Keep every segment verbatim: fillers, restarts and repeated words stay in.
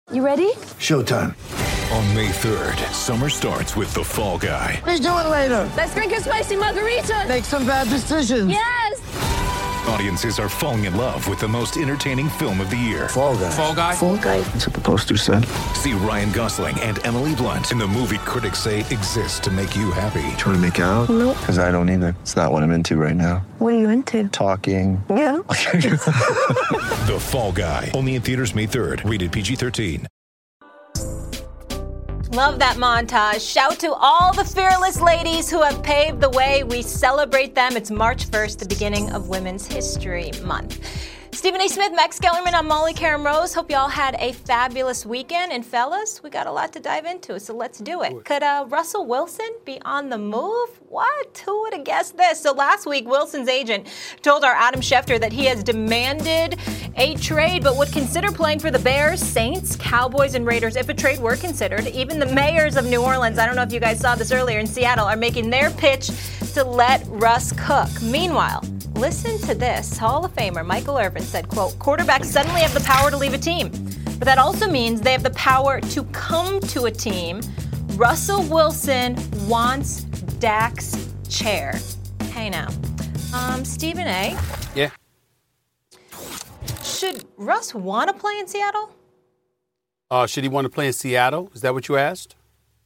You ready? Showtime. On May third, summer starts with The Fall Guy. Let's do it later. Let's drink a spicy margarita. Make some bad decisions. Yes! Audiences are falling in love with the most entertaining film of the year. Fall Guy. Fall Guy? Fall Guy. That's what the poster said. See Ryan Gosling and Emily Blunt in the movie critics say exists to make you happy. Trying to make it out? Nope. Because I don't either. It's not what I'm into right now. What are you into? Talking. Yeah. The Fall Guy. Only in theaters May third. Rated P G thirteen. Love that montage. Shout to all the fearless ladies who have paved the way. We celebrate them. It's March first, the beginning of Women's History Month. Stephen A. Smith, Max Kellerman, I'm Molly Karen Rose. Hope y'all had a fabulous weekend. And fellas, we got a lot to dive into, so let's do it. Could uh, Russell Wilson be on the move? What? Who would have guessed this? So last week, Wilson's agent told our Adam Schefter that he has demanded a trade, but would consider playing for the Bears, Saints, Cowboys, and Raiders if a trade were considered. Even the mayors of New Orleans, I don't know if you guys saw this earlier in Seattle, are making their pitch to let Russ cook. Meanwhile, listen to this. Hall of Famer Michael Irvin said, quote, quarterbacks suddenly have the power to leave a team, but that also means they have the power to come to a team. Russell Wilson wants Dak's chair. Hey now. Um, Stephen A. Yeah. Should Russ want to play in Seattle? Uh, should he want to play in Seattle? Is that what you asked?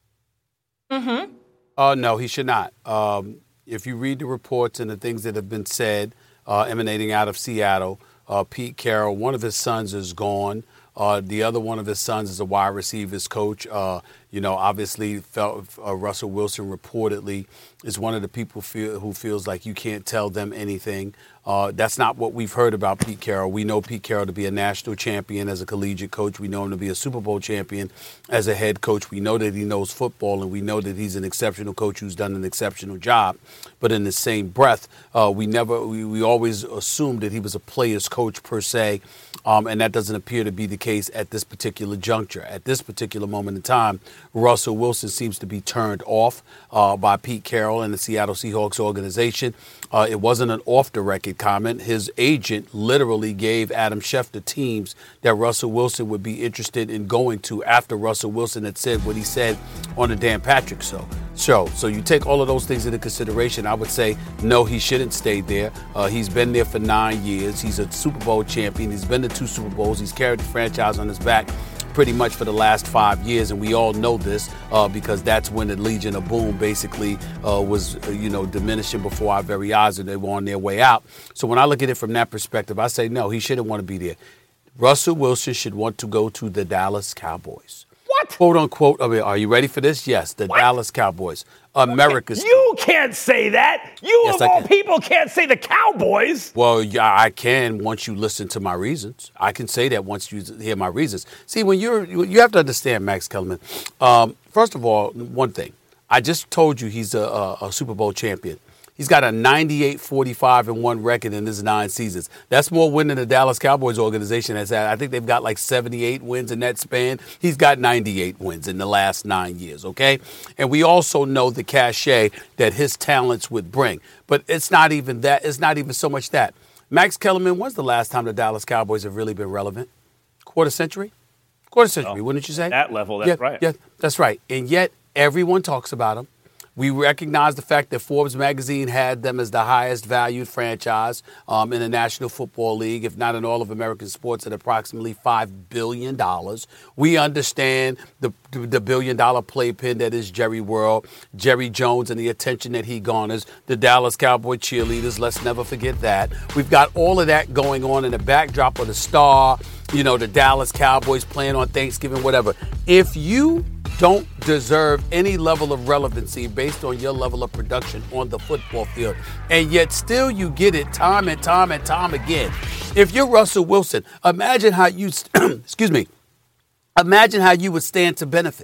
Mm-hmm. Uh, no, he should not. Um, if you read the reports and the things that have been said uh, emanating out of Seattle, uh, Pete Carroll, one of his sons is gone. Uh, the other one of his sons is a wide receivers coach. Uh, you know, obviously, felt, uh, Russell Wilson reportedly is one of the people feel, who feels like you can't tell them anything. Uh, that's not what we've heard about Pete Carroll. We know Pete Carroll to be a national champion as a collegiate coach. We know him to be a Super Bowl champion as a head coach. We know that he knows football, and we know that he's an exceptional coach who's done an exceptional job. But in the same breath, uh, we never, we, we always assumed that he was a player's coach per se, um, and that doesn't appear to be the case at this particular juncture. At this particular moment in time, Russell Wilson seems to be turned off uh, by Pete Carroll and the Seattle Seahawks organization. Uh, it wasn't an off-the-record comment. His agent literally gave Adam Schefter teams that Russell Wilson would be interested in going to after Russell Wilson had said what he said on the Dan Patrick show. show. So you take all of those things into consideration, I would say, no, he shouldn't stay there. Uh, he's been there for nine years. He's a Super Bowl champion. He's been to two Super Bowls. He's carried the franchise on his back pretty much for the last five years, and we all know this uh, because that's when the Legion of Boom basically uh, was, uh, you know, diminishing before our very eyes, and they were on their way out. So when I look at it from that perspective, I say no, he shouldn't want to be there. Russell Wilson should want to go to the Dallas Cowboys. What? Quote unquote. I mean, are you ready for this? Yes, the What? Dallas Cowboys. America's. You can't say that. You, Yes, of I all can. people, can't say the Cowboys. Well, yeah, I can once you listen to my reasons. I can say that once you hear my reasons. See, when you're, you have to understand, Max Kellerman. Um, first of all, one thing. I just told you he's a, a, a Super Bowl champion. He's got a ninety-eight forty-five and one record in his nine seasons. That's more win than the Dallas Cowboys organization has had. I think they've got like seventy-eight wins in that span. He's got ninety-eight wins in the last nine years, okay? And we also know the cachet that his talents would bring. But it's not even that. It's not even so much that. Max Kellerman, when's the last time the Dallas Cowboys have really been relevant? Quarter century? Quarter century, Oh, wouldn't you say? that level, that's yeah, right. Yeah, that's right. And yet everyone talks about him. We recognize the fact that Forbes magazine had them as the highest valued franchise um, in the National Football League, if not in all of American sports, at approximately five billion dollars. We understand the, the billion-dollar playpen that is Jerry World, Jerry Jones and the attention that he garners, the Dallas Cowboy cheerleaders, let's never forget that. We've got all of that going on in the backdrop of the star, you know, the Dallas Cowboys playing on Thanksgiving, whatever. If you don't deserve any level of relevancy based on your level of production on the football field, and yet still you get it time and time and time again. If you're Russell Wilson, imagine how you, excuse me, imagine how you would stand to benefit.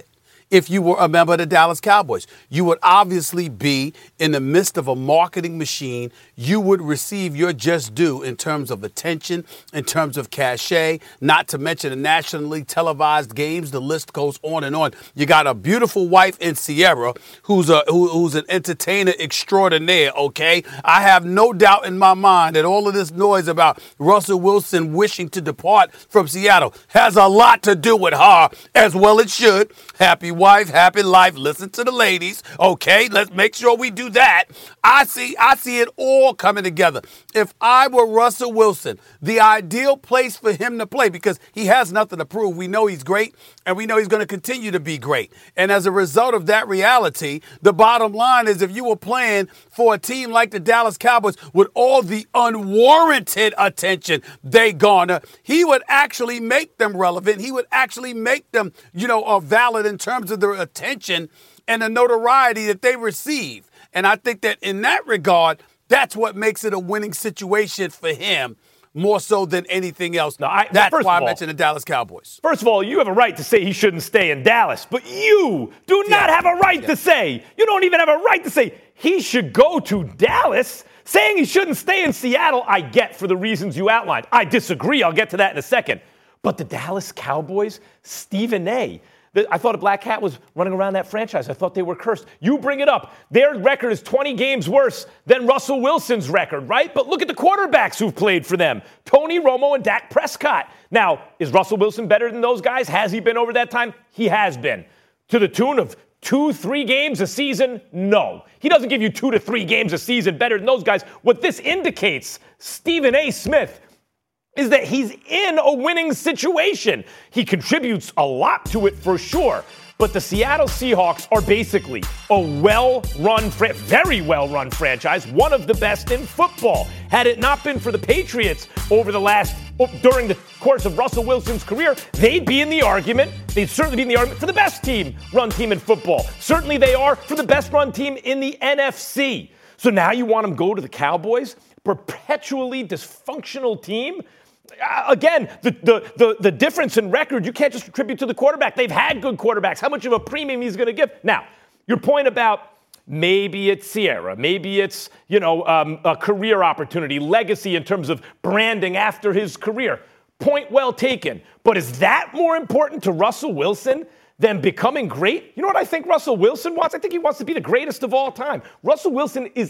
if you were a member of the Dallas Cowboys. You would obviously be in the midst of a marketing machine. You would receive your just due in terms of attention, in terms of cachet, not to mention the nationally televised games. The list goes on and on. You got a beautiful wife in Sierra who's a who, who's an entertainer extraordinaire, okay? I have no doubt in my mind that all of this noise about Russell Wilson wishing to depart from Seattle has a lot to do with her, as well it should. Happy wife, happy life. Listen to the ladies, okay? Let's make sure we do that. I see, I see it all coming together. If I were Russell Wilson, the ideal place for him to play, because he has nothing to prove. We know he's great, and we know he's going to continue to be great. And as a result of that reality, the bottom line is if you were playing for a team like the Dallas Cowboys with all the unwarranted attention they garner, he would actually make them relevant. He would actually make them, you know, uh, valid in terms of their attention and the notoriety that they receive. And I think that in that regard, that's what makes it a winning situation for him more so than anything else. No, I, that's why I all, mentioned the Dallas Cowboys. First of all, you have a right to say he shouldn't stay in Dallas, but you do not yeah. have a right yeah. to say, you don't even have a right to say he should go to Dallas. Saying he shouldn't stay in Seattle, I get for the reasons you outlined. I disagree. I'll get to that in a second. But the Dallas Cowboys, Stephen A., I thought a black cat was running around that franchise. I thought they were cursed. You bring it up. Their record is twenty games worse than Russell Wilson's record, right? But look at the quarterbacks who've played for them. Tony Romo and Dak Prescott. Now, is Russell Wilson better than those guys? Has he been over that time? He has been. To the tune of two, three games a season? No. He doesn't give you two to three games a season better than those guys. What this indicates, Stephen A. Smith, is that he's in a winning situation. He contributes a lot to it for sure. But the Seattle Seahawks are basically a well-run, fra- very well-run franchise, one of the best in football. Had it not been for the Patriots over the last, during the course of Russell Wilson's career, they'd be in the argument, they'd certainly be in the argument for the best team, run team in football. Certainly they are for the best run team in the N F C. So now you want them to go to the Cowboys, perpetually dysfunctional team? Uh, again, the, the, the, the difference in record, you can't just attribute to the quarterback. They've had good quarterbacks. How much of a premium he's going to give? Now, your point about maybe it's Sierra, maybe it's, you know, um, a career opportunity, legacy in terms of branding after his career. Point well taken. But is that more important to Russell Wilson than becoming great? You know what I think Russell Wilson wants? I think he wants to be the greatest of all time. Russell Wilson is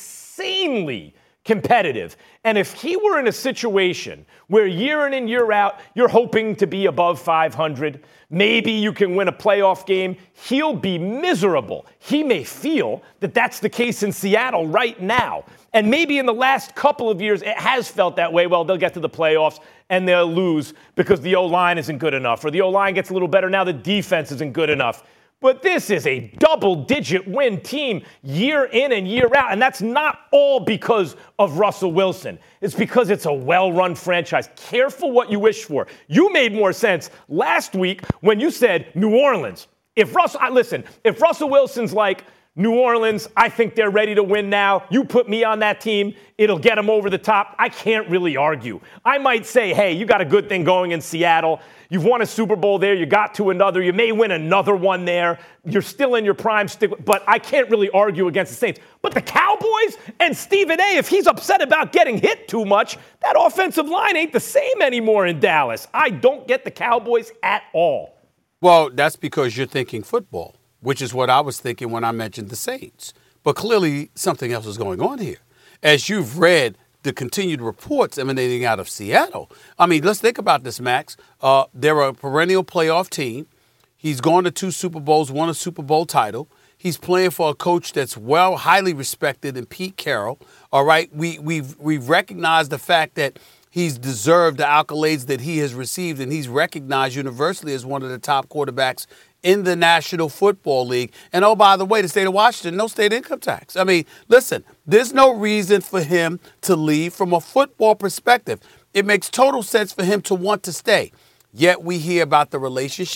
insanely competitive. And if he were in a situation where year in and year out, you're hoping to be above five hundred, maybe you can win a playoff game, he'll be miserable. He may feel that that's the case in Seattle right now. And maybe in the last couple of years, it has felt that way. Well, they'll get to the playoffs and they'll lose because the O-line isn't good enough, or the O-line gets a little better, now the defense isn't good enough. But this is a double-digit win team year in and year out, and that's not all because of Russell Wilson. It's because it's a well-run franchise. Careful what you wish for. You made more sense last week when you said New Orleans. If Russell, listen, if Russell Wilson's like, New Orleans, I think they're ready to win now. You put me on that team, it'll get them over the top. I can't really argue. I might say, hey, you got a good thing going in Seattle. You've won a Super Bowl there. You got to another. You may win another one there. You're still in your prime, stick, but I can't really argue against the Saints. But the Cowboys and Stephen A., if he's upset about getting hit too much, that offensive line ain't the same anymore in Dallas. I don't get the Cowboys at all. Well, that's because you're thinking football, which is what I was thinking when I mentioned the Saints. But clearly something else is going on here. As you've read the continued reports emanating out of Seattle, I mean, let's think about this, Max. Uh, they're a perennial playoff team. He's gone to two Super Bowls, won a Super Bowl title. He's playing for a coach that's well, highly respected in Pete Carroll. All right, we, we've, we've recognized the fact that he's deserved the accolades that he has received, and he's recognized universally as one of the top quarterbacks in the National Football League. And, oh, by the way, the state of Washington, no state income tax. I mean, listen, there's no reason for him to leave from a football perspective. It makes total sense for him to want to stay. Yet we hear about the relationships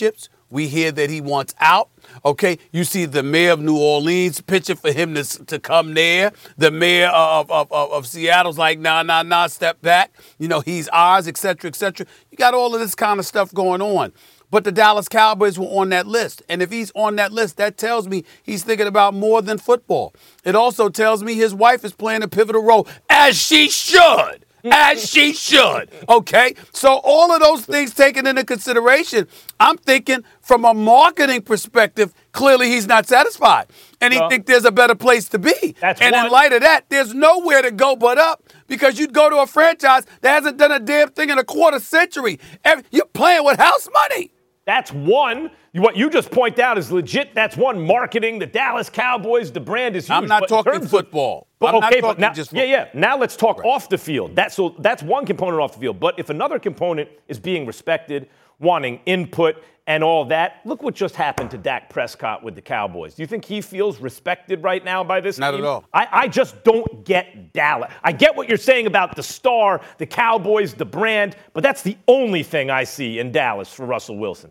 We hear that he wants out. Okay, you see the mayor of New Orleans pitching for him to, to come there. The mayor of, of, of, of Seattle's like, nah, nah, nah, step back. You know, he's ours, et cetera, et cetera. You got all of this kind of stuff going on. But the Dallas Cowboys were on that list. And if he's on that list, that tells me he's thinking about more than football. It also tells me his wife is playing a pivotal role, as she should. As she should, okay? So all of those things taken into consideration, I'm thinking from a marketing perspective, clearly he's not satisfied. And he well, thinks there's a better place to be. That's and one. In light of that, there's nowhere to go but up because you'd go to a franchise that hasn't done a damn thing in a quarter century. You're playing with house money. That's one. What you just point out is legit. That's one. Marketing, the Dallas Cowboys, the brand is huge. I'm not but talking football. But, I'm okay, not but talking now, just football. Yeah, yeah. Now let's talk right. off the field. That's, so that's one component off the field. But if another component is being respected, wanting input, and all that, look what just happened to Dak Prescott with the Cowboys. Do you think he feels respected right now by this Not team? at all. I, I just don't get Dallas. I get what you're saying about the star, the Cowboys, the brand, but that's the only thing I see in Dallas for Russell Wilson.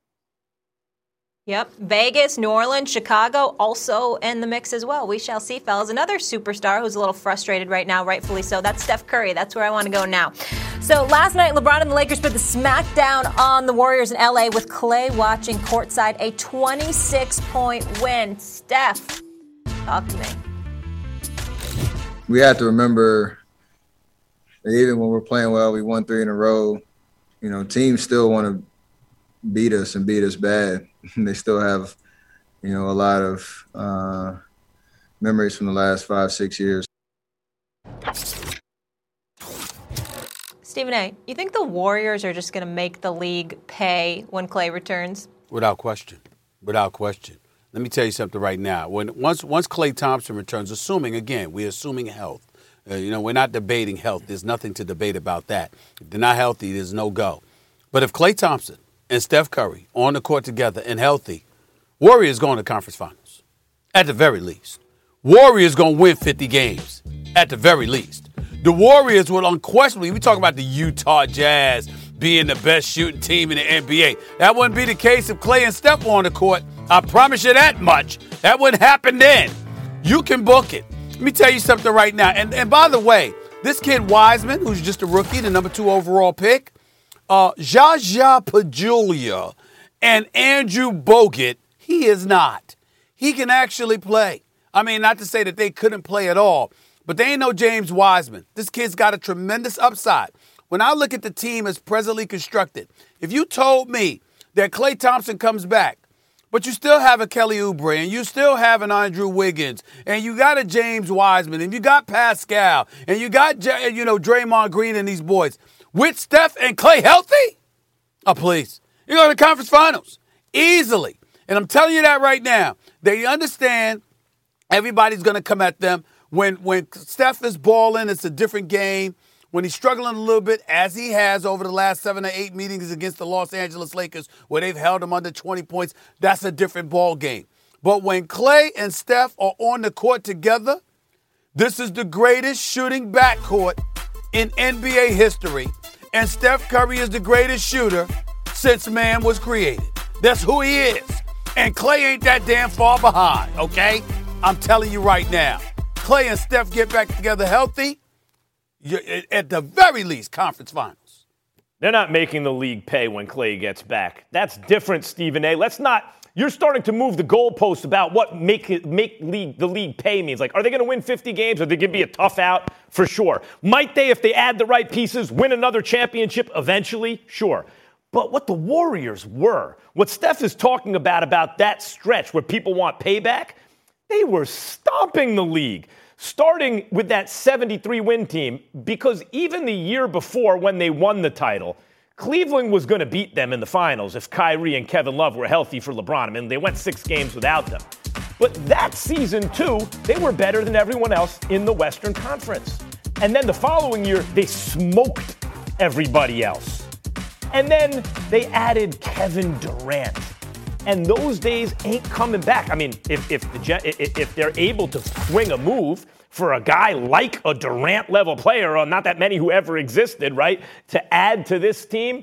Yep. Vegas, New Orleans, Chicago also in the mix as well. We shall see, fellas. Another superstar who's a little frustrated right now, rightfully so. That's Steph Curry. That's where I want to go now. So last night, LeBron and the Lakers put the smackdown on the Warriors in L A with Clay watching courtside. A twenty-six point win. Steph, talk to me. We have to remember that even when we're playing well, we won three in a row. You know, teams still want to beat us and beat us bad. They still have, you know, a lot of uh, memories from the last five, six years. Stephen A., you think the Warriors are just going to make the league pay when Clay returns? Without question. Without question. Let me tell you something right now. When once once Klay Thompson returns, assuming, again, we're assuming health. Uh, you know, we're not debating health. There's nothing to debate about that. If they're not healthy, there's no go. But if Klay Thompson and Steph Curry on the court together and healthy, Warriors going to conference finals, at the very least. Warriors going to win fifty games, at the very least. The Warriors will unquestionably, we talk about the Utah Jazz being the best shooting team in the N B A. That wouldn't be the case if Klay and Steph were on the court. I promise you that much. That wouldn't happen then. You can book it. Let me tell you something right now. And, and by the way, this kid Wiseman, who's just a rookie, the number two overall pick, Uh, Zaza Pachulia and Andrew Bogut, he is not. He can actually play. I mean, not to say that they couldn't play at all, but they ain't no James Wiseman. This kid's got a tremendous upside. When I look at the team as presently constructed, if you told me that Klay Thompson comes back, but you still have a Kelly Oubre, and you still have an Andrew Wiggins, and you got a James Wiseman, and you got Pascal, and you got, you know, Draymond Green and these boys, with Steph and Klay healthy? Oh, please. You're going to the conference finals. Easily. And I'm telling you that right now. They understand everybody's going to come at them. When when Steph is balling, it's a different game. When he's struggling a little bit, as he has over the last seven or eight meetings against the Los Angeles Lakers, where they've held him under twenty points, that's a different ball game. But when Klay and Steph are on the court together, this is the greatest shooting backcourt in N B A history. And Steph Curry is the greatest shooter since man was created. That's who he is. And Klay ain't that damn far behind, okay? I'm telling you right now. Klay and Steph get back together healthy, you're, at the very least, conference finals. They're not making the league pay when Klay gets back. That's different, Stephen A. Let's not – you're starting to move the goalposts about what make it, make league, the league pay means. Like, are they going to win fifty games? Are they going to be a tough out? For sure. Might they, if they add the right pieces, win another championship eventually? Sure. But what the Warriors were, what Steph is talking about, about that stretch where people want payback, they were stomping the league, starting with that seventy-three win team, because even the year before when they won the title, Cleveland was going to beat them in the finals if Kyrie and Kevin Love were healthy for LeBron. I mean, they went six games without them. But that season, too, they were better than everyone else in the Western Conference. And then the following year, they smoked everybody else. And then they added Kevin Durant. And those days ain't coming back. I mean, if if, the, if they're able to swing a move for a guy like a Durant-level player, or not that many who ever existed, right, to add to this team,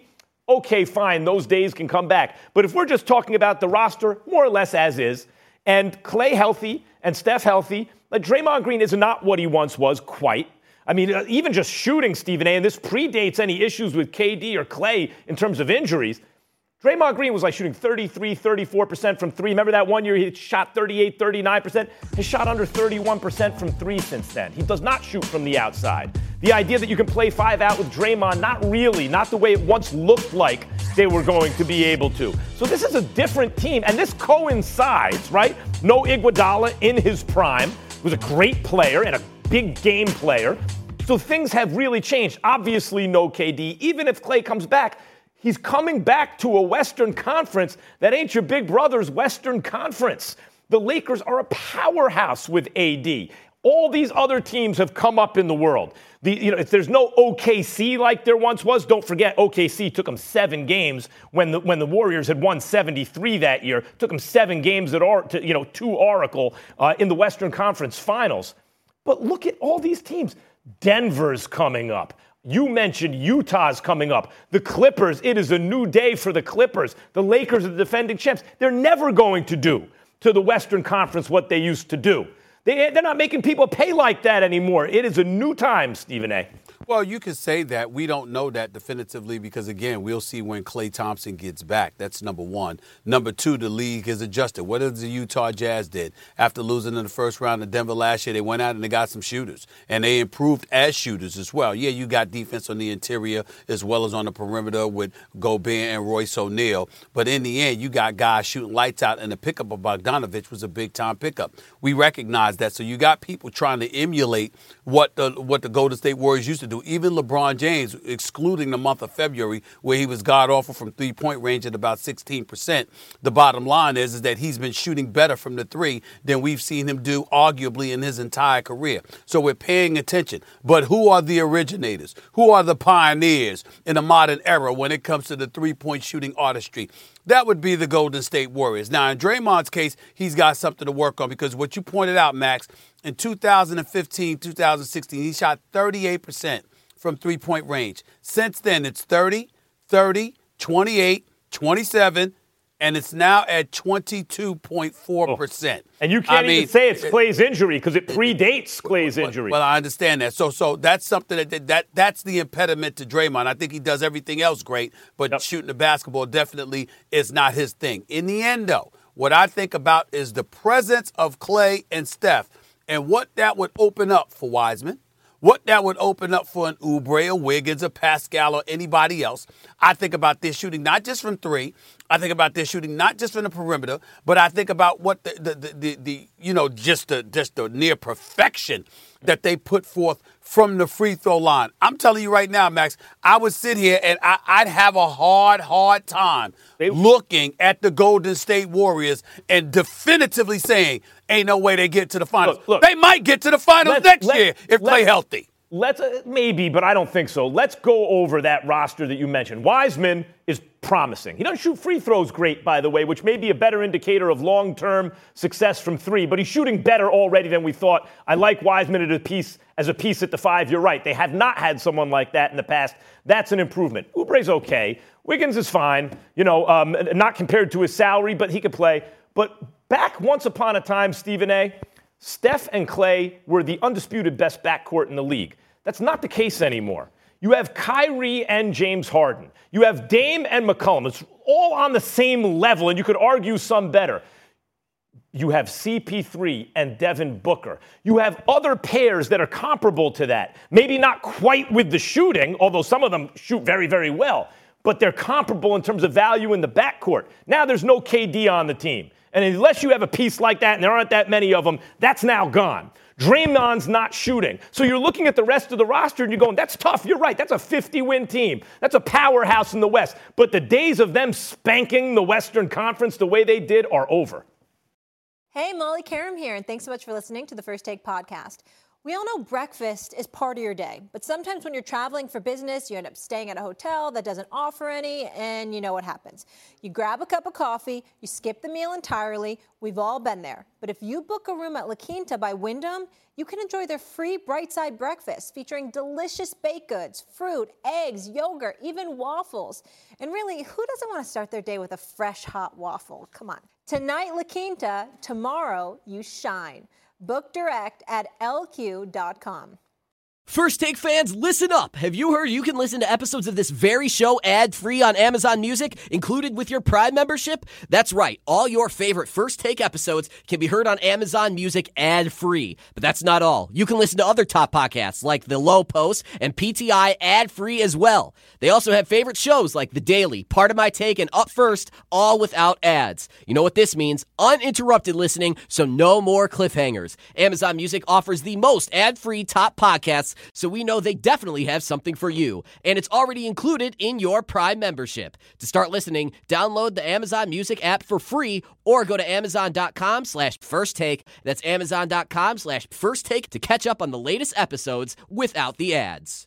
okay, fine, those days can come back. But if we're just talking about the roster more or less as is, and Clay healthy and Steph healthy, like Draymond Green is not what he once was quite. I mean, uh, even just shooting, Stephen A., and this predates any issues with K D or Clay in terms of injuries. Draymond Green was like shooting thirty-three, thirty-four percent from three. Remember that one year he shot thirty-eight, thirty-nine percent? He's shot under thirty-one percent from three since then. He does not shoot from the outside. The idea that you can play five out with Draymond, not really, not the way it once looked like they were going to be able to. So this is a different team, and this coincides, right? No Iguodala in his prime, was a great player and a big game player. So things have really changed. Obviously, no K D. Even if Clay comes back, he's coming back to a Western Conference that ain't your big brother's Western Conference. The Lakers are a powerhouse with A D. All these other teams have come up in the world. The, you know, if there's no O K C like there once was, don't forget O K C took them seven games when the when the Warriors had won seventy-three that year. Took them seven games at or, to, you know to Oracle uh, in the Western Conference Finals. But look at all these teams. Denver's coming up. You mentioned Utah's coming up. The Clippers, it is a new day for the Clippers. The Lakers are the defending champs. They're never going to do to the Western Conference what they used to do. They, they're not making people pay like that anymore. It is a new time, Stephen A. Well, you could say that. We don't know that definitively because, again, we'll see when Klay Thompson gets back. That's number one. Number two, the league has adjusted. What did the Utah Jazz did? After losing in the first round of Denver last year, they went out and they got some shooters. And they improved as shooters as well. Yeah, you got defense on the interior as well as on the perimeter with Gobert and Royce O'Neal. But in the end, you got guys shooting lights out, and the pickup of Bogdanovich was a big-time pickup. We recognize that. So you got people trying to emulate what the what the Golden State Warriors used to do. Even LeBron James, excluding the month of February, where he was god-awful from three-point range at about sixteen percent, the bottom line is, is that he's been shooting better from the three than we've seen him do arguably in his entire career. So we're paying attention. But who are the originators? Who are the pioneers in the modern era when it comes to the three-point shooting artistry? That would be the Golden State Warriors. Now, in Draymond's case, he's got something to work on because what you pointed out, Max, in two thousand fifteen, two thousand sixteen, he shot thirty-eight percent from three-point range. Since then, it's thirty, thirty, twenty-eight, twenty-seven, and it's now at twenty-two point four percent. Oh. And you can't I mean, even say it's Clay's injury because it predates Clay's well, injury. Well, I understand that. So so that's something that, that that's the impediment to Draymond. I think he does everything else great, but yep. shooting the basketball definitely is not his thing. In the end, though, what I think about is the presence of Clay and Steph and what that would open up for Wiseman. What that would open up for an Oubre, a Wiggins, a Pascal, or anybody else. I think about this shooting not just from three. I think about this shooting not just from the perimeter, but I think about what the the the, the, the you know just the just the near perfection that they put forth from the free throw line. I'm telling you right now, Max, I would sit here and I, I'd have a hard, hard time they, looking at the Golden State Warriors and definitively saying, ain't no way they get to the finals. Look, look, they might get to the finals let, next let, year if Clay healthy. Let's uh, maybe, but I don't think so. Let's go over that roster that you mentioned. Wiseman is promising. He doesn't shoot free throws great, by the way, which may be a better indicator of long-term success from three, but he's shooting better already than we thought. I like Wiseman at a piece, as a piece at the five. You're right. They have not had someone like that in the past. That's an improvement. Oubre's okay. Wiggins is fine, you know, um, not compared to his salary, but he could play. But back once upon a time, Stephen A., Steph and Clay were the undisputed best backcourt in the league. That's not the case anymore. You have Kyrie and James Harden. You have Dame and McCollum. It's all on the same level, and you could argue some better. You have C P three and Devin Booker. You have other pairs that are comparable to that. Maybe not quite with the shooting, although some of them shoot very, very well, but they're comparable in terms of value in the backcourt. Now there's no K D on the team. And unless you have a piece like that, and there aren't that many of them, that's now gone. Draymond's not shooting. So you're looking at the rest of the roster and you're going, that's tough. You're right. That's a fifty-win team. That's a powerhouse in the West. But the days of them spanking the Western Conference the way they did are over. Hey, Molly Karam here, and thanks so much for listening to the First Take podcast. We all know breakfast is part of your day, but sometimes when you're traveling for business, you end up staying at a hotel that doesn't offer any, and you know what happens. You grab a cup of coffee, you skip the meal entirely. We've all been there. But if you book a room at La Quinta by Wyndham, you can enjoy their free Bright Side breakfast featuring delicious baked goods, fruit, eggs, yogurt, even waffles. And really, who doesn't want to start their day with a fresh, hot waffle? Come on. Tonight, La Quinta. Tomorrow, you shine. Book direct at L Q dot com. First Take fans, listen up. Have you heard you can listen to episodes of this very show ad-free on Amazon Music, included with your Prime membership? That's right. All your favorite First Take episodes can be heard on Amazon Music ad-free. But that's not all. You can listen to other top podcasts like The Low Post and P T I ad-free as well. They also have favorite shows like The Daily, Part of My Take, and Up First, all without ads. You know what this means? Uninterrupted listening, so no more cliffhangers. Amazon Music offers the most ad-free top podcasts, so we know they definitely have something for you. And it's already included in your Prime membership. To start listening, download the Amazon Music app for free or go to amazon.com slash first take. That's amazon.com slash first take to catch up on the latest episodes without the ads.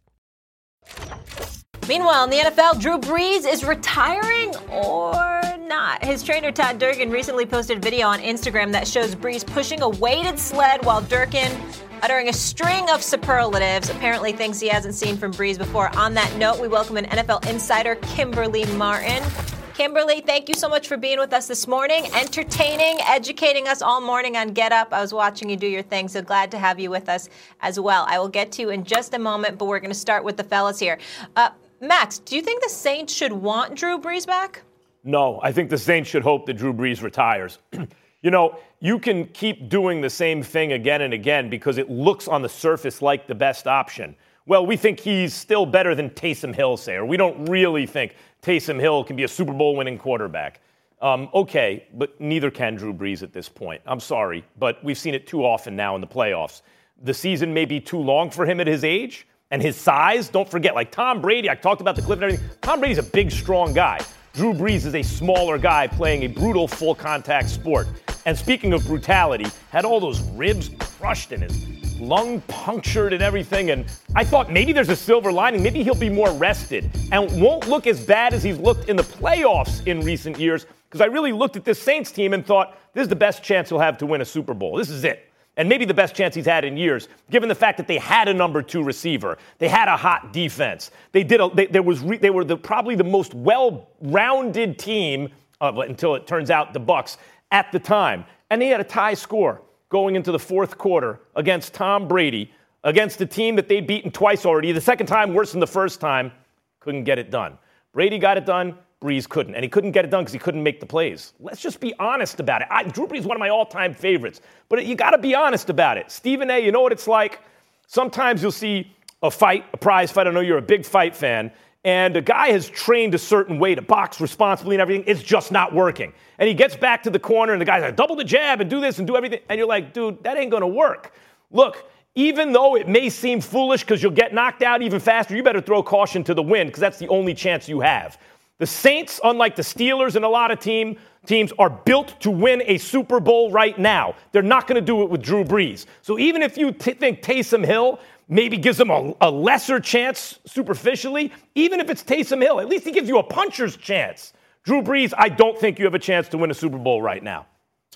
Meanwhile, in the N F L, Drew Brees is retiring or not. His trainer, Todd Durkin, recently posted a video on Instagram that shows Brees pushing a weighted sled while Durkin, uttering a string of superlatives, apparently things he hasn't seen from Brees before. On that note, we welcome an N F L insider, Kimberly Martin. Kimberly, thank you so much for being with us this morning, entertaining, educating us all morning on Get Up. I was watching you do your thing, so glad to have you with us as well. I will get to you in just a moment, but we're going to start with the fellas here. Uh, Max, do you think the Saints should want Drew Brees back? No, I think the Saints should hope that Drew Brees retires. You know, you can keep doing the same thing again and again because it looks on the surface like the best option. Well, we think he's still better than Taysom Hill, say, or we don't really think Taysom Hill can be a Super Bowl winning quarterback. Um, okay, but neither can Drew Brees at this point. I'm sorry, but we've seen it too often now in the playoffs. The season may be too long for him at his age and his size. Don't forget, like Tom Brady, I talked about the clip and everything. Tom Brady's a big, strong guy. Drew Brees is a smaller guy playing a brutal full-contact sport. And speaking of brutality, had all those ribs crushed and his lung punctured and everything. And I thought maybe there's a silver lining. Maybe he'll be more rested and won't look as bad as he's looked in the playoffs in recent years. Because I really looked at this Saints team and thought, this is the best chance he'll have to win a Super Bowl. This is it. And maybe the best chance he's had in years, given the fact that they had a number two receiver. They had a hot defense. They did. A, they, there was re, they were the, probably the most well-rounded team, uh, until it turns out the Bucs, at the time. And he had a tie score going into the fourth quarter against Tom Brady, against a team that they'd beaten twice already. The second time worse than the first time. Couldn't get it done. Brady got it done. Brees couldn't. And he couldn't get it done because he couldn't make the plays. Let's just be honest about it. I, Drew Brees is one of my all-time favorites. But you got to be honest about it. Stephen A., you know what it's like? Sometimes you'll see a fight, a prize fight. I know you're a big fight fan. And a guy has trained a certain way to box responsibly and everything. It's just not working. And he gets back to the corner, and the guy's like, double the jab and do this and do everything. And you're like, dude, that ain't going to work. Look, even though it may seem foolish because you'll get knocked out even faster, you better throw caution to the wind because that's the only chance you have. The Saints, unlike the Steelers and a lot of team teams, are built to win a Super Bowl right now. They're not going to do it with Drew Brees. So even if you t- think Taysom Hill maybe gives them a, a lesser chance superficially, even if it's Taysom Hill, at least he gives you a puncher's chance. Drew Brees, I don't think you have a chance to win a Super Bowl right now.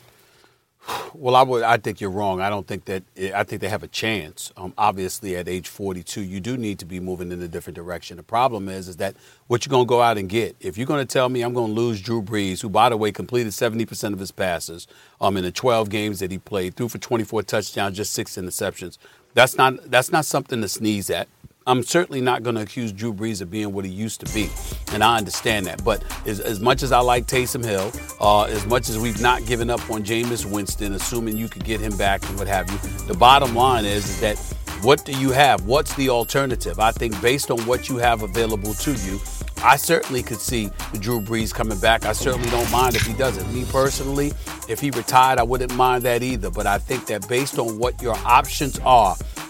Well, I would. I think you're wrong. I don't think that. I think they have a chance. Um, obviously, at age forty-two, you do need to be moving in a different direction. The problem is, is that what you're going to go out and get. If you're going to tell me I'm going to lose Drew Brees, who, by the way, completed seventy percent of his passes um, in the twelve games that he played, threw for twenty-four touchdowns, just six interceptions. That's not. That's not something to sneeze at. I'm certainly not going to accuse Drew Brees of being what he used to be, and I understand that. But as, as much as I like Taysom Hill, uh, as much as we've not given up on Jameis Winston, assuming you could get him back and what have you, the bottom line is, is that what do you have? What's the alternative? I think based on what you have available to you, I certainly could see Drew Brees coming back. I certainly don't mind if he doesn't. Me personally, if he retired, I wouldn't mind that either. But I think that based on what your options are,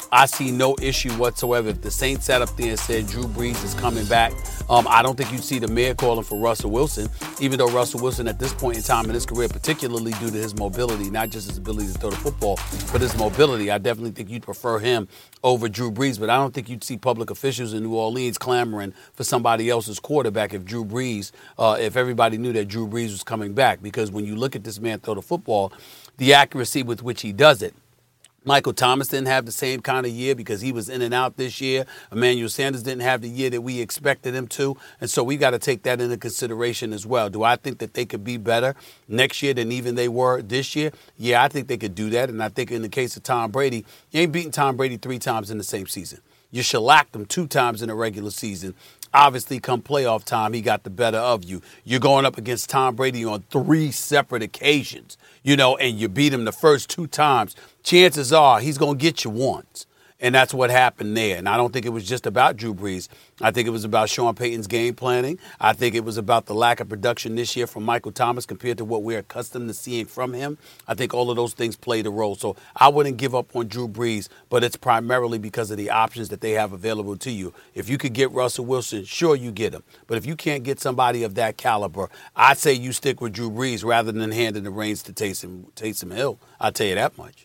I see no issue whatsoever. If the Saints sat up there and said Drew Brees is coming back, um, I don't think you'd see the mayor calling for Russell Wilson, even though Russell Wilson at this point in time in his career, particularly due to his mobility, not just his ability to throw the football, but his mobility, I definitely think you'd prefer him over Drew Brees. But I don't think you'd see public officials in New Orleans clamoring for somebody else's quarterback if Drew Brees, uh, if everybody knew that Drew Brees was coming back. Because when you look at this man throw the football, the accuracy with which he does it, Michael Thomas didn't have the same kind of year because he was in and out this year. Emmanuel Sanders didn't have the year that we expected him to. And so we got to take that into consideration as well. Do I think that they could be better next year than even they were this year? Yeah, I think they could do that. And I think in the case of Tom Brady, you ain't beating Tom Brady three times in the same season. You shellacked him two times in a regular season. Obviously, come playoff time, he got the better of you. You're going up against Tom Brady on three separate occasions, you know, and you beat him the first two times. Chances are he's going to get you once. And that's what happened there. And I don't think it was just about Drew Brees. I think it was about Sean Payton's game planning. I think it was about the lack of production this year from Michael Thomas compared to what we're accustomed to seeing from him. I think all of those things played a role. So I wouldn't give up on Drew Brees, but it's primarily because of the options that they have available to you. If you could get Russell Wilson, sure, you get him. But if you can't get somebody of that caliber, I'd say you stick with Drew Brees rather than handing the reins to Taysom, Taysom Hill. I'll tell you that much.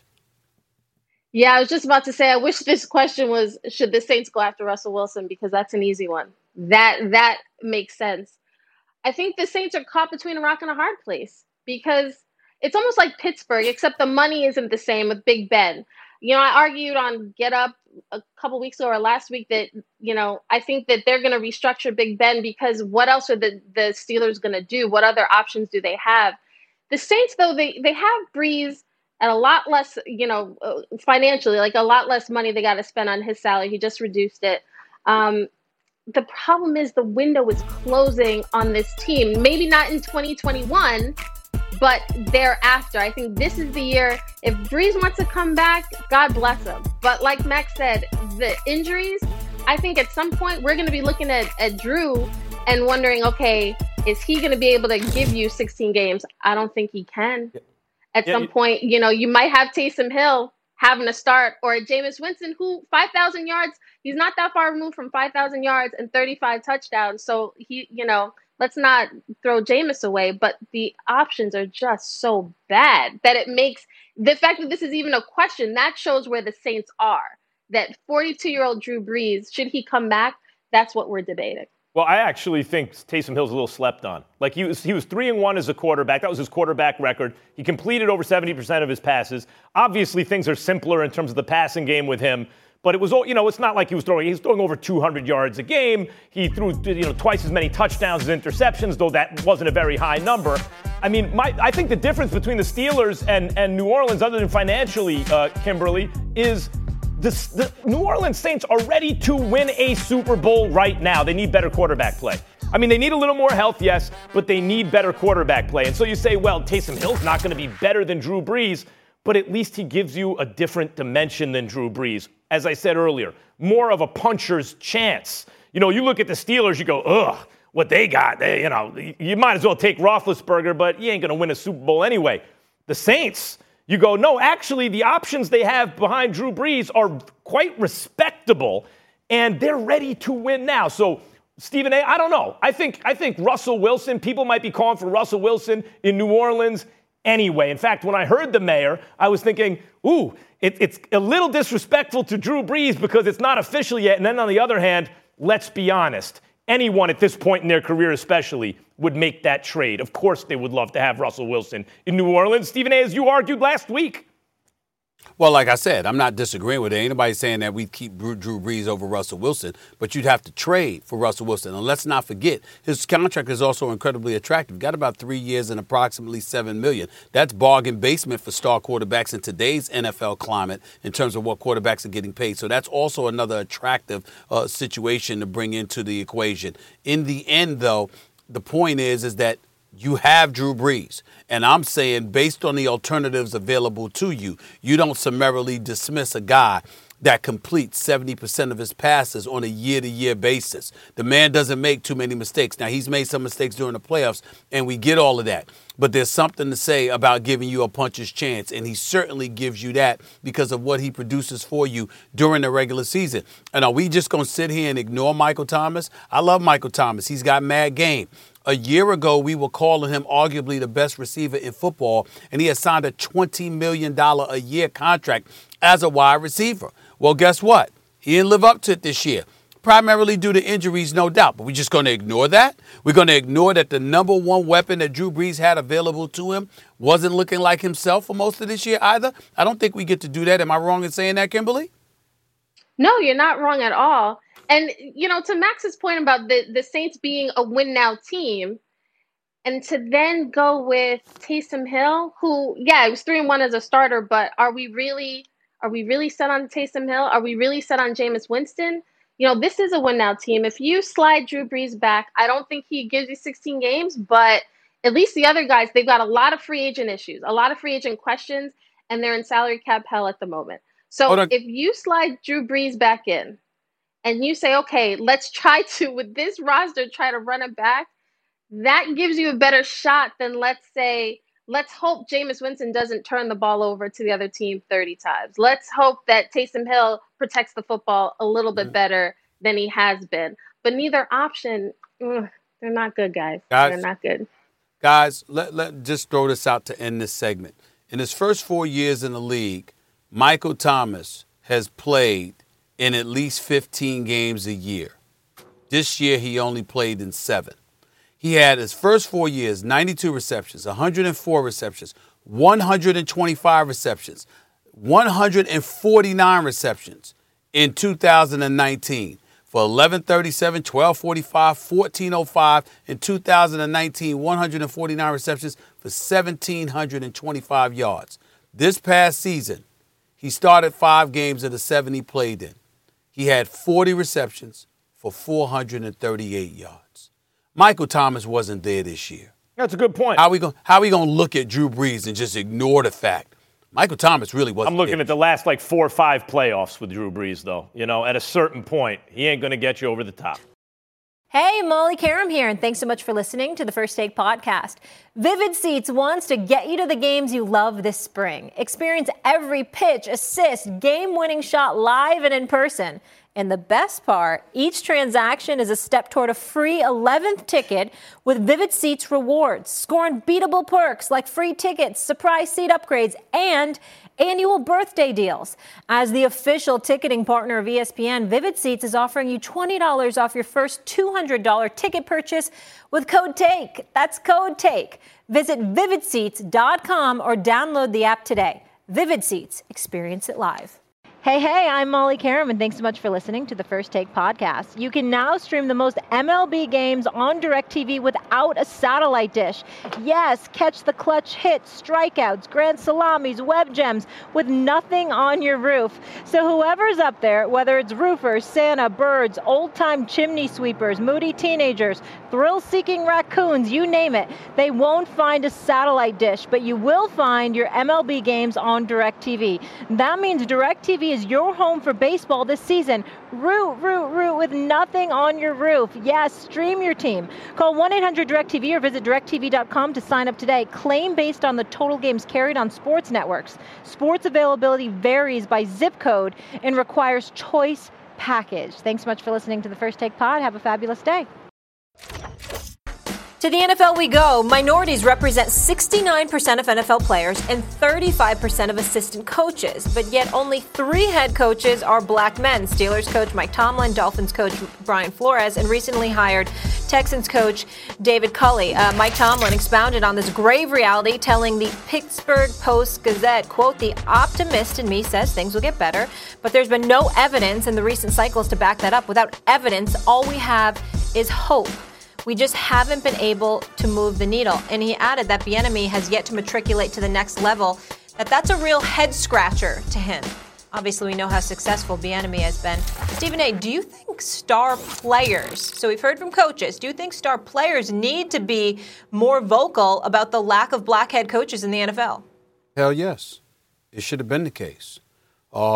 Yeah, I was just about to say, I wish this question was, should the Saints go after Russell Wilson? Because that's an easy one. That that makes sense. I think the Saints are caught between a rock and a hard place because it's almost like Pittsburgh, except the money isn't the same with Big Ben. You know, I argued on Get Up a couple weeks ago or last week that, you know, I think that they're going to restructure Big Ben because what else are the, the Steelers going to do? What other options do they have? The Saints, though, they, they have Breeze at a lot less, you know, financially, like a lot less money they got to spend on his salary. He just reduced it. Um, the problem is the window is closing on this team. Maybe not in twenty twenty-one, but thereafter. I think this is the year. If Breeze wants to come back, God bless him. But like Max said, the injuries, I think at some point we're going to be looking at, at Drew and wondering, okay, is he going to be able to give you sixteen games? I don't think he can. At yeah, some point, you know, you might have Taysom Hill having a start or Jameis Winston, who five thousand yards, he's not that far removed from five thousand yards and thirty-five touchdowns. So he, you know, let's not throw Jameis away, but the options are just so bad that it makes the fact that this is even a question that shows where the Saints are. That forty-two-year-old Drew Brees, should he come back? That's what we're debating. Well, I actually think Taysom Hill's a little slept on. Like he was, he was three and one as a quarterback. That was his quarterback record. He completed over seventy percent of his passes. Obviously, things are simpler in terms of the passing game with him. But it was, you know, it's not like he was throwing. He was throwing over two hundred yards a game. He threw, you know, twice as many touchdowns as interceptions, though that wasn't a very high number. I mean, my, I think the difference between the Steelers and and New Orleans, other than financially, uh, Kimberly, is. The, the New Orleans Saints are ready to win a Super Bowl right now. They need better quarterback play. I mean, they need a little more health, yes, but they need better quarterback play. And so you say, well, Taysom Hill's not going to be better than Drew Brees, but at least he gives you a different dimension than Drew Brees. As I said earlier, more of a puncher's chance. You know, you look at the Steelers, you go, ugh, what they got. They, you know, you might as well take Roethlisberger, but you ain't going to win a Super Bowl anyway. The Saints, you go, no, actually, the options they have behind Drew Brees are quite respectable, and they're ready to win now. So, Stephen A., I don't know. I think I think Russell Wilson, people might be calling for Russell Wilson in New Orleans anyway. In fact, when I heard the mayor, I was thinking, ooh, it, it's a little disrespectful to Drew Brees because it's not official yet. And then on the other hand, let's be honest. Anyone at this point in their career especially would make that trade. Of course they would love to have Russell Wilson in New Orleans. Stephen A., as you argued last week. Well, like I said, I'm not disagreeing with it. Ain't nobody saying that we keep Drew Brees over Russell Wilson, but you'd have to trade for Russell Wilson. And let's not forget, his contract is also incredibly attractive. Got about three years and approximately seven million dollars. That's bargain basement for star quarterbacks in today's N F L climate in terms of what quarterbacks are getting paid. So that's also another attractive uh, situation to bring into the equation. In the end, though, the point is, is that you have Drew Brees, and I'm saying based on the alternatives available to you, you don't summarily dismiss a guy that completes seventy percent of his passes on a year-to-year basis. The man doesn't make too many mistakes. Now, he's made some mistakes during the playoffs, and we get all of that. But there's something to say about giving you a puncher's chance, and he certainly gives you that because of what he produces for you during the regular season. And are we just going to sit here and ignore Michael Thomas? I love Michael Thomas. He's got mad game. A year ago, we were calling him arguably the best receiver in football, and he has signed a twenty million dollars a year contract as a wide receiver. Well, guess what? He didn't live up to it this year, primarily due to injuries, no doubt. But we're just going to ignore that? We're going to ignore that the number one weapon that Drew Brees had available to him wasn't looking like himself for most of this year either? I don't think we get to do that. Am I wrong in saying that, Kimberly? No, you're not wrong at all. And, you know, to Max's point about the, the Saints being a win-now team, and to then go with Taysom Hill, who, yeah, it was three and one as a starter, but are we really are we really set on Taysom Hill? Are we really set on Jameis Winston? You know, this is a win-now team. If you slide Drew Brees back, I don't think he gives you sixteen games, but at least the other guys, they've got a lot of free agent issues, a lot of free agent questions, and they're in salary cap hell at the moment. So if you slide Drew Brees back in, and you say, okay, let's try to, with this roster, try to run it back, that gives you a better shot than, let's say, let's hope Jameis Winston doesn't turn the ball over to the other team thirty times. Let's hope that Taysom Hill protects the football a little bit better than he has been. But neither option, ugh, they're not good, guys. guys they're not good. Guys, let, let just throw this out to end this segment. In his first four years in the league, Michael Thomas has played in at least fifteen games a year. This year, he only played in seven. He had his first four years, ninety-two receptions, one hundred four receptions, one hundred twenty-five receptions, one hundred forty-nine receptions in two thousand nineteen for eleven thirty-seven, twelve forty-five, fourteen oh five. In two thousand nineteen, one hundred forty-nine receptions for one thousand seven hundred twenty-five yards. This past season, he started five games of the seven he played in. He had forty receptions for four hundred thirty-eight yards. Michael Thomas wasn't there this year. That's a good point. How are we going how we going to look at Drew Brees and just ignore the fact Michael Thomas really wasn't I'm looking there. at the last like four or five playoffs with Drew Brees, though. You know, at a certain point, he ain't going to get you over the top. Hey, Molly Karam here, and thanks so much for listening to the First Take podcast. Vivid Seats wants to get you to the games you love this spring. Experience every pitch, assist, game-winning shot live and in person. And the best part, each transaction is a step toward a free eleventh ticket with Vivid Seats rewards. Score unbeatable perks like free tickets, surprise seat upgrades, and annual birthday deals. As the official ticketing partner of E S P N, Vivid Seats is offering you twenty dollars off your first two hundred dollars ticket purchase with code TAKE. That's code TAKE. Visit vivid seats dot com or download the app today. Vivid Seats. Experience it live. Hey, hey, I'm Molly Karam, and thanks so much for listening to the First Take podcast. You can now stream the most M L B games on DirecTV without a satellite dish. Yes, catch the clutch hits, strikeouts, grand salamis, web gems with nothing on your roof. So whoever's up there, whether it's roofers, Santa, birds, old-time chimney sweepers, moody teenagers, thrill-seeking raccoons, you name it, they won't find a satellite dish, but you will find your M L B games on DirecTV. That means DirecTV is your home for baseball this season. Root, root, root with nothing on your roof. Yes, stream your team. Call one eight hundred direct T V or visit direct T V dot com to sign up today. Claim based on the total games carried on sports networks. Sports availability varies by zip code and requires choice package. Thanks so much for listening to the First Take Pod. Have a fabulous day. To the N F L we go. Minorities represent sixty-nine percent of N F L players and thirty-five percent of assistant coaches, but yet only three head coaches are black men. Steelers coach Mike Tomlin, Dolphins coach Brian Flores, and recently hired Texans coach David Culley. Uh, Mike Tomlin expounded on this grave reality, telling the Pittsburgh Post-Gazette, quote, "The optimist in me says things will get better, but there's been no evidence in the recent cycles to back that up. Without evidence, all we have is hope. We just haven't been able to move the needle." And he added that Bieniemy has yet to matriculate to the next level, that that's a real head scratcher to him. Obviously, we know how successful Bieniemy has been. Stephen A., do you think star players, so we've heard from coaches, do you think star players need to be more vocal about the lack of black head coaches in the N F L? Hell yes. It should have been the case. Uh,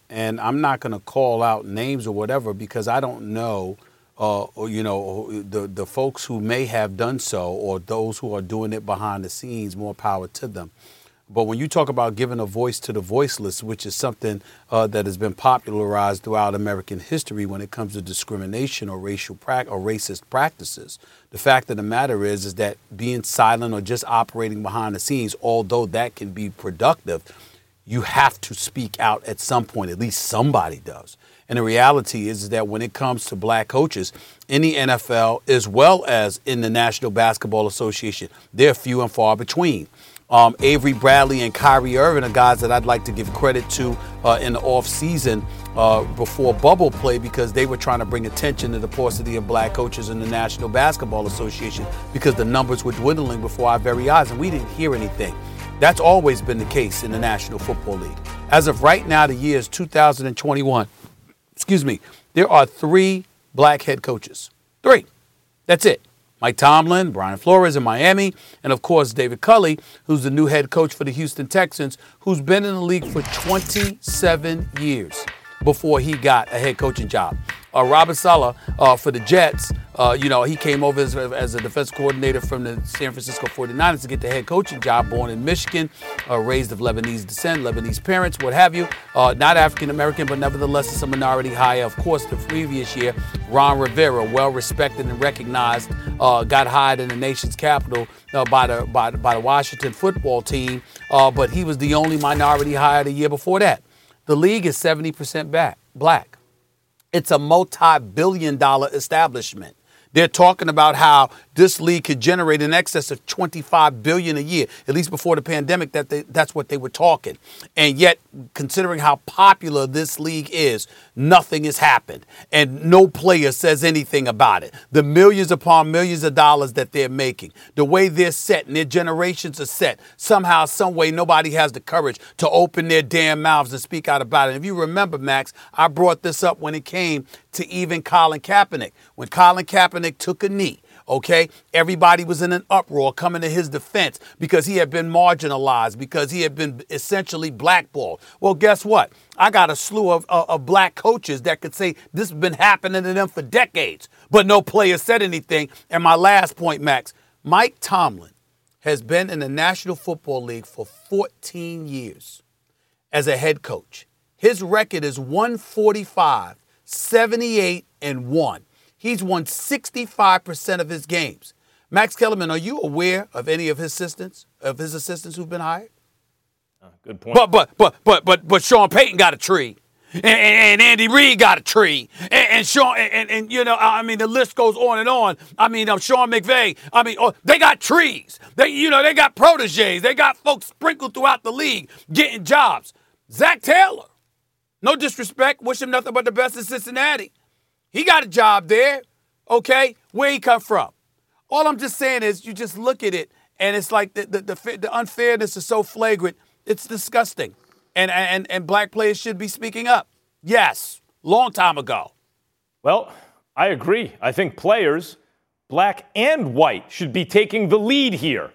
and I'm not going to call out names or whatever because I don't know, uh, or, you know, the the folks who may have done so or those who are doing it behind the scenes. More power to them. But when you talk about giving a voice to the voiceless, which is something uh, that has been popularized throughout American history when it comes to discrimination or racial pra- or racist practices, the fact of the matter is, is that being silent or just operating behind the scenes, although that can be productive, you have to speak out at some point. At least somebody does. And the reality is that when it comes to black coaches in the N F L, as well as in the National Basketball Association, they're few and far between. Um, Avery Bradley and Kyrie Irving are guys that I'd like to give credit to uh, in the offseason uh, before bubble play because they were trying to bring attention to the paucity of black coaches in the National Basketball Association because the numbers were dwindling before our very eyes and we didn't hear anything. That's always been the case in the National Football League. As of right now, the year is two thousand twenty-one. Excuse me. There are three black head coaches. Three. That's it. Mike Tomlin, Brian Flores in Miami, and, of course, David Culley, who's the new head coach for the Houston Texans, who's been in the league for twenty-seven years before he got a head coaching job. Uh, Robert Saleh uh, for the Jets, uh, you know, he came over as, as a defense coordinator from the San Francisco forty-niners to get the head coaching job, born in Michigan, uh, raised of Lebanese descent, Lebanese parents, what have you. Uh, not African-American, but nevertheless it's a minority hire. Of course, the previous year, Ron Rivera, well-respected and recognized, uh, got hired in the nation's capital uh, by, the, by, the, by the Washington football team, uh, but he was the only minority hire the year before that. The league is seventy percent back, black. It's a multi-billion dollar establishment. They're talking about how this league could generate in excess of twenty-five billion dollars a year, at least before the pandemic, that they, that's what they were talking. And yet, considering how popular this league is, nothing has happened. And no player says anything about it. The millions upon millions of dollars that they're making, the way they're set and their generations are set, somehow, some way, nobody has the courage to open their damn mouths and speak out about it. And if you remember, Max, I brought this up when it came to even Colin Kaepernick. When Colin Kaepernick took a knee, okay, everybody was in an uproar coming to his defense because he had been marginalized, because he had been essentially blackballed. Well, guess what? I got a slew of, of, of black coaches that could say this has been happening to them for decades, but no player said anything. And my last point, Max, Mike Tomlin has been in the National Football League for fourteen years as a head coach. His record is one forty-five, seventy-eight, and one. He's won sixty-five percent of his games. Max Kellerman, are you aware of any of his assistants, of his assistants who've been hired? Uh, good point. But but but but but but Sean Payton got a tree, and, and Andy Reid got a tree, and, and Sean and, and, and you know, I mean, the list goes on and on. I mean, um, Sean McVay. I mean, oh, they got trees. They you know they got proteges. They got folks sprinkled throughout the league getting jobs. Zach Taylor, no disrespect, wish him nothing but the best in Cincinnati. He got a job there, okay? Where he come from? All I'm just saying is you just look at it, and it's like the the, the, the unfairness is so flagrant, it's disgusting. And, and, and black players should be speaking up. Yes, long time ago. Well, I agree. I think players, black and white, should be taking the lead here,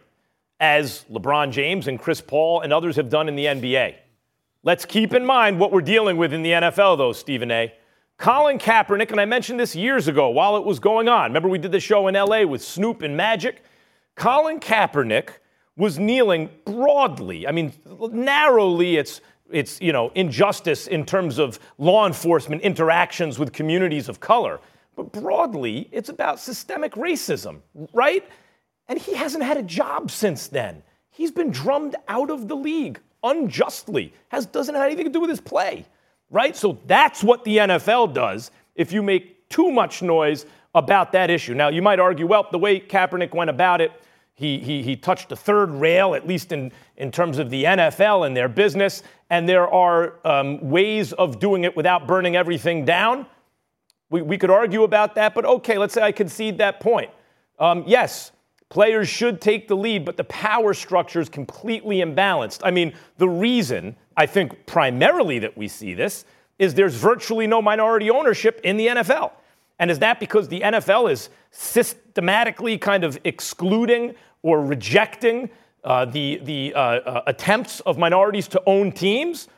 as LeBron James and Chris Paul and others have done in the N B A. Let's keep in mind what we're dealing with in the N F L, though, Stephen A. Colin Kaepernick, and I mentioned this years ago while it was going on. Remember we did the show in L A with Snoop and Magic? Colin Kaepernick was kneeling broadly. I mean, narrowly it's, it's you know, injustice in terms of law enforcement interactions with communities of color. But broadly, it's about systemic racism, right? And he hasn't had a job since then. He's been drummed out of the league unjustly. Has, doesn't have anything to do with his play. Right? So that's what the N F L does if you make too much noise about that issue. Now, you might argue, well, the way Kaepernick went about it, he he, he touched a third rail, at least in, in terms of the N F L and their business, and there are um, ways of doing it without burning everything down. We, we could argue about that, but okay, let's say I concede that point. Um, yes, players should take the lead, but the power structure is completely imbalanced. I mean, the reason I think primarily that we see this is there's virtually no minority ownership in the N F L. And is that because the N F L is systematically kind of excluding or rejecting uh, the, the uh, uh, attempts of minorities to own teams?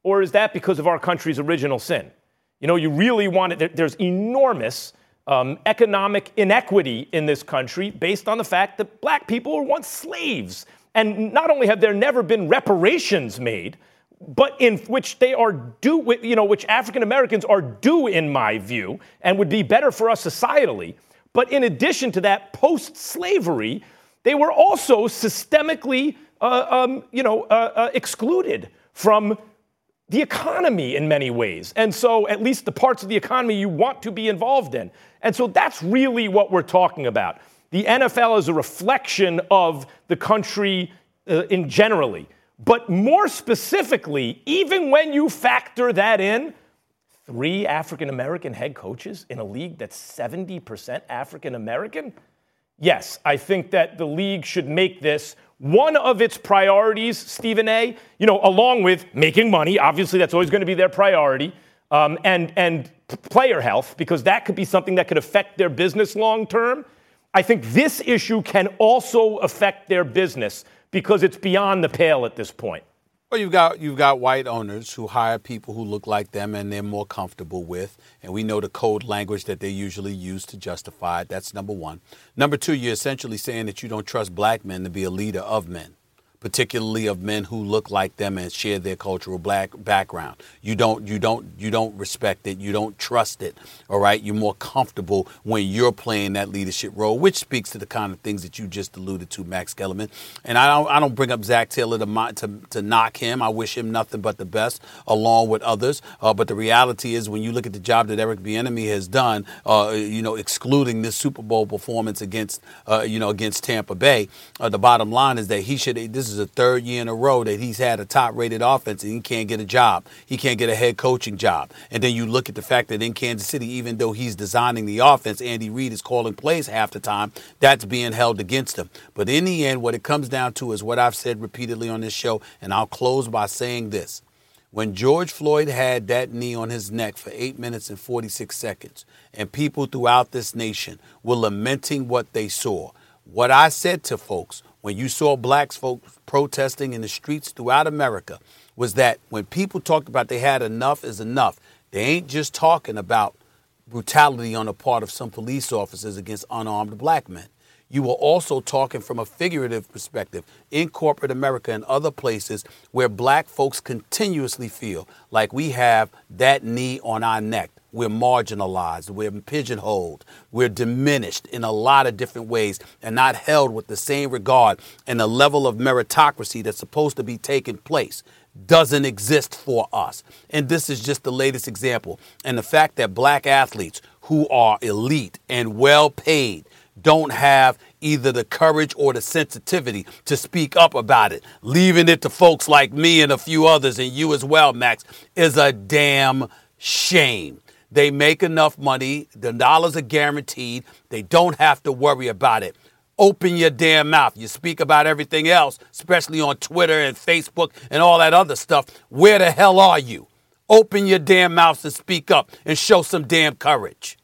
or is that because of our country's original sin? You know, you really want it. There's enormous um, economic inequity in this country based on the fact that black people were once slaves. And not only have there never been reparations made, but in which they are due, you know, which African Americans are due, in my view, and would be better for us societally. But in addition to that, post-slavery, they were also systemically, uh, um, you know, uh, uh, excluded from the economy in many ways. And so at least the parts of the economy you want to be involved in. And so that's really what we're talking about. The N F L is a reflection of the country uh, in generally. But more specifically, even when you factor that in, three African-American head coaches in a league that's seventy percent African-American? Yes, I think that the league should make this one of its priorities, Stephen A., you know, along with making money. Obviously, that's always going to be their priority. Um, and, and player health, because that could be something that could affect their business long term. I think this issue can also affect their business because it's beyond the pale at this point. Well, you've got you've got white owners who hire people who look like them and they're more comfortable with, and we know the code language that they usually use to justify it. That's number one. Number two, you're essentially saying that you don't trust black men to be a leader of men, particularly of men who look like them and share their cultural black background. You don't, you don't, you don't respect it. You don't trust it. All right. You're more comfortable when you're playing that leadership role, which speaks to the kind of things that you just alluded to, Max Kellerman. And I don't, I don't bring up Zach Taylor to, to, to knock him. I wish him nothing but the best, along with others. Uh, but the reality is, when you look at the job that Eric Bieniemy has done, uh, you know, excluding this Super Bowl performance against, uh, you know, against Tampa Bay, uh, the bottom line is that he should. This is is a third year in a row that he's had a top-rated offense and he can't get a job. He can't get a head coaching job. And then you look at the fact that in Kansas City, even though he's designing the offense, Andy Reid is calling plays half the time, that's being held against him. But in the end, what it comes down to is what I've said repeatedly on this show, and I'll close by saying this. When George Floyd had that knee on his neck for eight minutes and forty-six seconds, and people throughout this nation were lamenting what they saw, what I said to folks when you saw black folks protesting in the streets throughout America was that when people talked about they had enough is enough, they ain't just talking about brutality on the part of some police officers against unarmed black men. You were also talking from a figurative perspective in corporate America and other places where black folks continuously feel like we have that knee on our neck. We're marginalized, we're pigeonholed, we're diminished in a lot of different ways and not held with the same regard, and the level of meritocracy that's supposed to be taking place doesn't exist for us. And this is just the latest example. And the fact that black athletes who are elite and well paid don't have either the courage or the sensitivity to speak up about it, leaving it to folks like me and a few others, and you as well, Max, is a damn shame. They make enough money. The dollars are guaranteed. They don't have to worry about it. Open your damn mouth. You speak about everything else, especially on Twitter and Facebook and all that other stuff. Where the hell are you? Open your damn mouths and speak up and show some damn courage.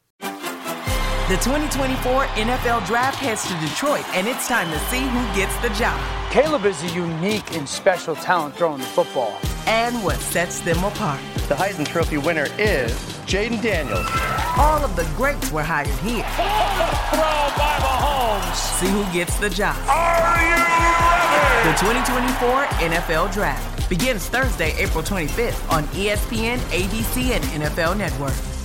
The twenty twenty-four N F L Draft heads to Detroit, and it's time to see who gets the job. Caleb is a unique and special talent throwing the football. And what sets them apart. The Heisman Trophy winner is Jaden Daniels. All of the greats were hired here. Throw by Mahomes. See who gets the job. Are you ready? The twenty twenty-four N F L Draft begins Thursday, April twenty-fifth on E S P N, A B C, and N F L Network.